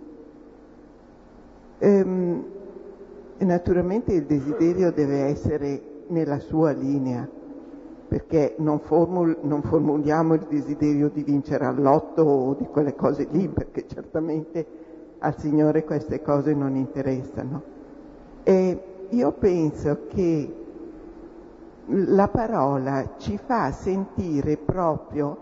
Naturalmente il desiderio deve essere nella sua linea, perché non formuliamo il desiderio di vincere all'otto o di quelle cose lì, perché certamente al Signore queste cose non interessano. E io penso che la parola ci fa sentire proprio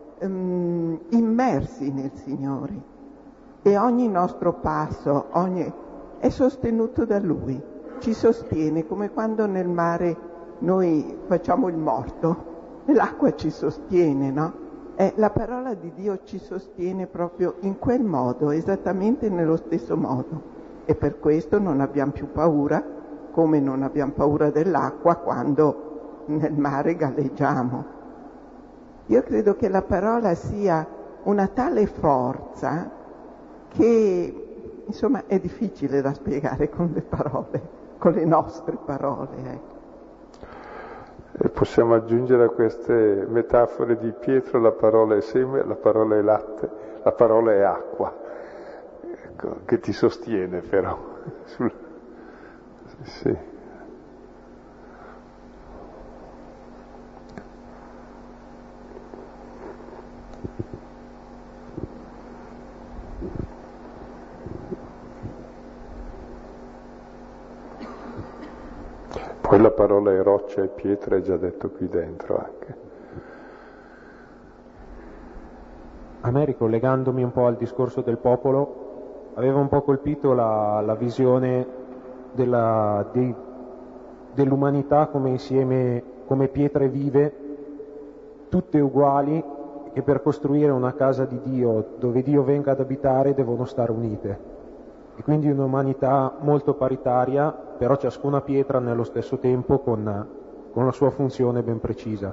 immersi nel Signore e ogni nostro passo, è sostenuto da Lui, ci sostiene come quando nel mare noi facciamo il morto e l'acqua ci sostiene, no? La parola di Dio ci sostiene proprio in quel modo, esattamente nello stesso modo. E per questo non abbiamo più paura, come non abbiamo paura dell'acqua quando nel mare galleggiamo. Io credo che la parola sia una tale forza che, insomma, è difficile da spiegare con le parole, con le nostre parole, ecco. E possiamo aggiungere a queste metafore di Pietro: la parola è seme, la parola è latte, la parola è acqua, ecco, che ti sostiene però. Sì. Poi la parola è roccia e pietra, è già detto qui dentro anche. A me, ricollegandomi un po' al discorso del popolo, aveva un po' colpito la visione dell'umanità come insieme, come pietre vive, tutte uguali, che per costruire una casa di Dio, dove Dio venga ad abitare, devono stare unite. E quindi un'umanità molto paritaria, però ciascuna pietra nello stesso tempo con la sua funzione ben precisa.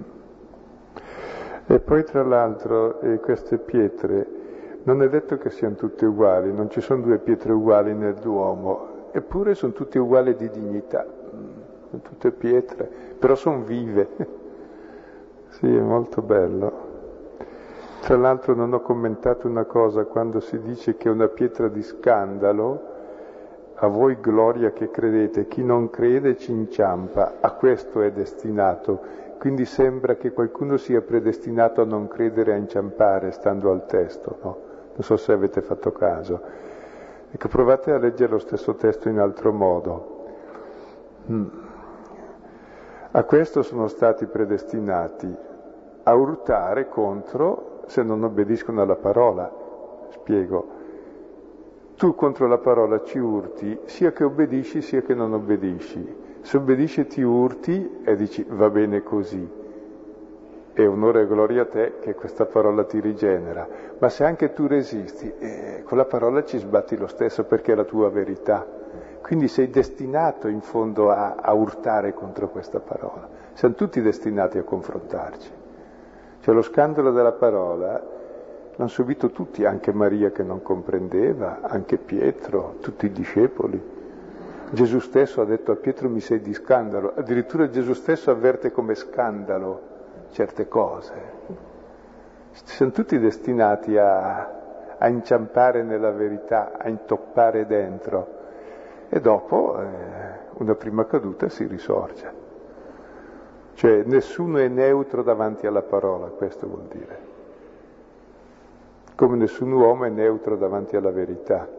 E poi tra l'altro queste pietre non è detto che siano tutte uguali, non ci sono due pietre uguali nel Duomo, eppure sono tutte uguali di dignità, sono tutte pietre, però sono vive. Sì, è molto bello. Tra l'altro non ho commentato una cosa: quando si dice che è una pietra di scandalo, a voi gloria che credete, chi non crede ci inciampa, a questo è destinato. Quindi sembra che qualcuno sia predestinato a non credere, a inciampare, stando al testo, no? Non so se avete fatto caso. Ecco, provate a leggere lo stesso testo in altro modo. A questo sono stati predestinati, a urtare contro se non obbediscono alla parola. Spiego. Tu contro la parola ci urti, sia che obbedisci sia che non obbedisci. Se obbedisci ti urti e dici va bene così, e onore e gloria a te che questa parola ti rigenera. Ma se anche tu resisti, con la parola ci sbatti lo stesso, perché è la tua verità. Quindi sei destinato in fondo a urtare contro questa parola. Siamo tutti destinati a confrontarci. Cioè lo scandalo della parola l'hanno subito tutti, anche Maria che non comprendeva, anche Pietro, tutti i discepoli. Gesù stesso ha detto a Pietro: mi sei di scandalo. Addirittura Gesù stesso avverte come scandalo certe cose. Siamo tutti destinati a inciampare nella verità, a intoppare dentro, e dopo una prima caduta si risorge. Cioè nessuno è neutro davanti alla parola, questo vuol dire. Come nessun uomo è neutro davanti alla verità.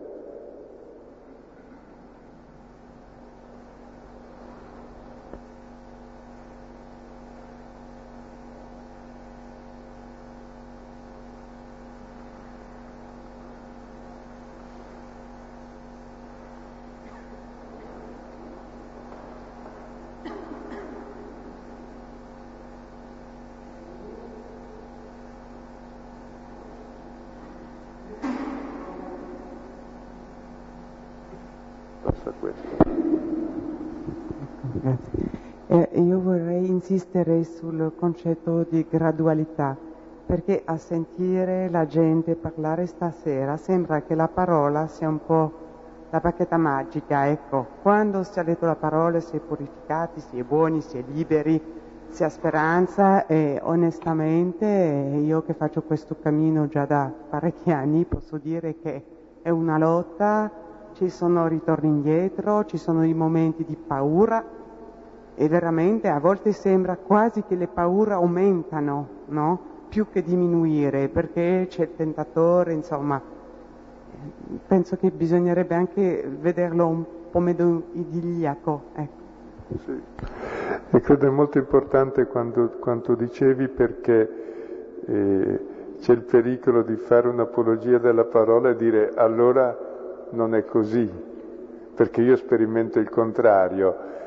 Io vorrei insistere sul concetto di gradualità, perché a sentire la gente parlare stasera sembra che la parola sia un po' la bacchetta magica, ecco. Quando si è letto la parola si è purificati, si è buoni, si è liberi, si ha speranza, e onestamente io che faccio questo cammino già da parecchi anni posso dire che è una lotta, ci sono ritorni indietro, ci sono i momenti di paura, e veramente a volte sembra quasi che le paure aumentano, no? Più che diminuire, perché c'è il tentatore, insomma. Penso che bisognerebbe anche vederlo un po' meno idilliaco, ecco. Sì. E credo è molto importante quanto dicevi, perché c'è il pericolo di fare un'apologia della parola e dire allora non è così, perché io sperimento il contrario.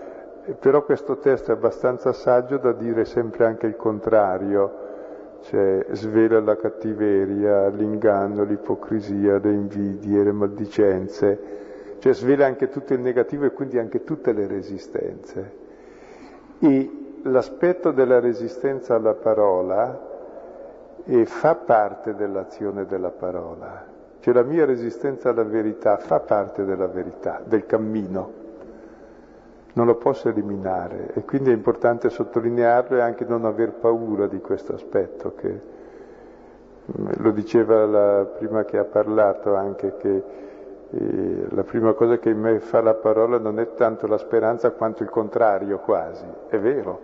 Però questo testo è abbastanza saggio da dire sempre anche il contrario, cioè svela la cattiveria, l'inganno, l'ipocrisia, le invidie, le maldicenze, cioè svela anche tutto il negativo e quindi anche tutte le resistenze. E l'aspetto della resistenza alla parola fa parte dell'azione della parola, cioè la mia resistenza alla verità fa parte della verità, del cammino. Non lo posso eliminare e quindi è importante sottolinearlo e anche non aver paura di questo aspetto, che lo diceva prima che ha parlato anche, che la prima cosa che in me fa la parola non è tanto la speranza quanto il contrario quasi, è vero.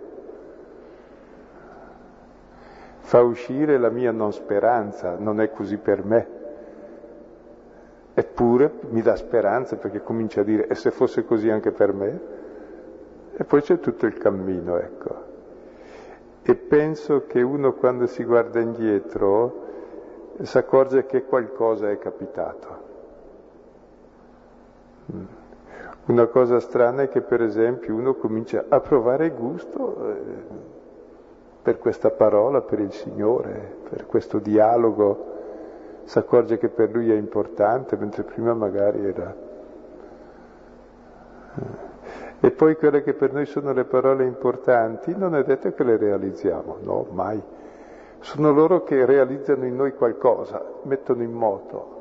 Fa uscire la mia non speranza, non è così per me. Eppure mi dà speranza perché comincia a dire e se fosse così anche per me? E poi c'è tutto il cammino, ecco. E penso che uno quando si guarda indietro si accorge che qualcosa è capitato. Una cosa strana è che per esempio uno comincia a provare gusto per questa parola, per il Signore, per questo dialogo, si accorge che per lui è importante, mentre prima magari era... E poi quelle che per noi sono le parole importanti, non è detto che le realizziamo, no, mai. Sono loro che realizzano in noi qualcosa, mettono in moto.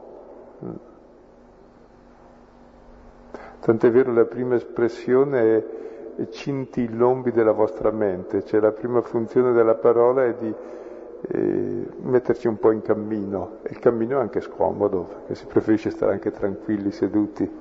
Tant'è vero la prima espressione è cintillombi della vostra mente, cioè la prima funzione della parola è di metterci un po' in cammino, e il cammino è anche scomodo, perché si preferisce stare anche tranquilli, seduti.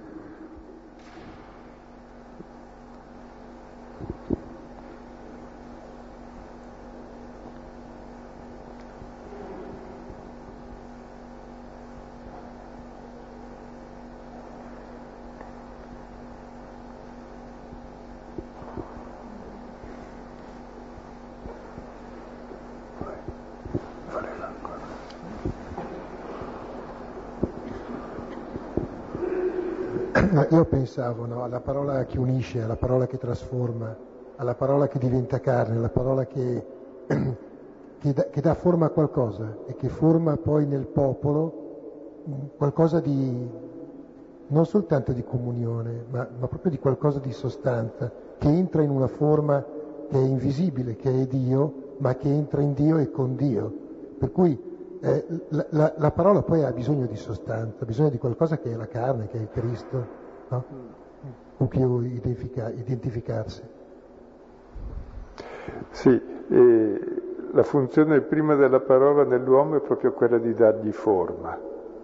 Io pensavo alla parola che unisce, alla parola che trasforma, alla parola che diventa carne, alla parola che dà forma a qualcosa e che forma poi nel popolo qualcosa di non soltanto di comunione, ma proprio di qualcosa di sostanza, che entra in una forma che è invisibile, che è Dio, ma che entra in Dio e con Dio. Per cui la parola poi ha bisogno di sostanza, ha bisogno di qualcosa che è la carne, che è Cristo, no? Con cui identificarsi. Sì, la funzione prima della parola nell'uomo è proprio quella di dargli forma.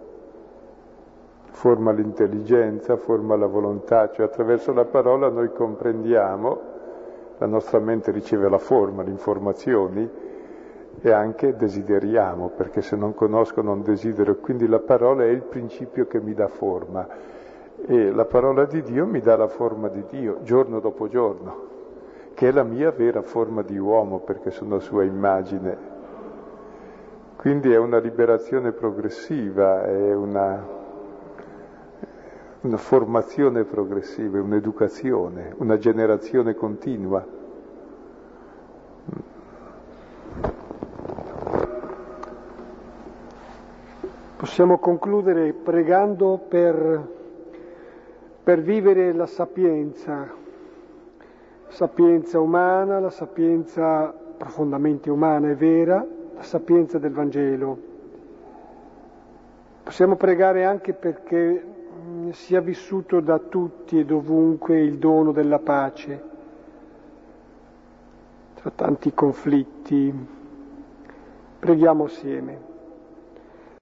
Forma l'intelligenza, forma la volontà, cioè attraverso la parola noi comprendiamo, la nostra mente riceve la forma, le informazioni e anche desideriamo, perché se non conosco non desidero, quindi la parola è il principio che mi dà forma e la parola di Dio mi dà la forma di Dio giorno dopo giorno, che è la mia vera forma di uomo perché sono sua immagine. Quindi è una liberazione progressiva, è una formazione progressiva, un'educazione, una generazione continua. Possiamo concludere pregando per vivere la sapienza umana, la sapienza profondamente umana e vera, la sapienza del Vangelo. Possiamo pregare anche perché sia vissuto da tutti e dovunque il dono della pace, tra tanti conflitti. Preghiamo assieme.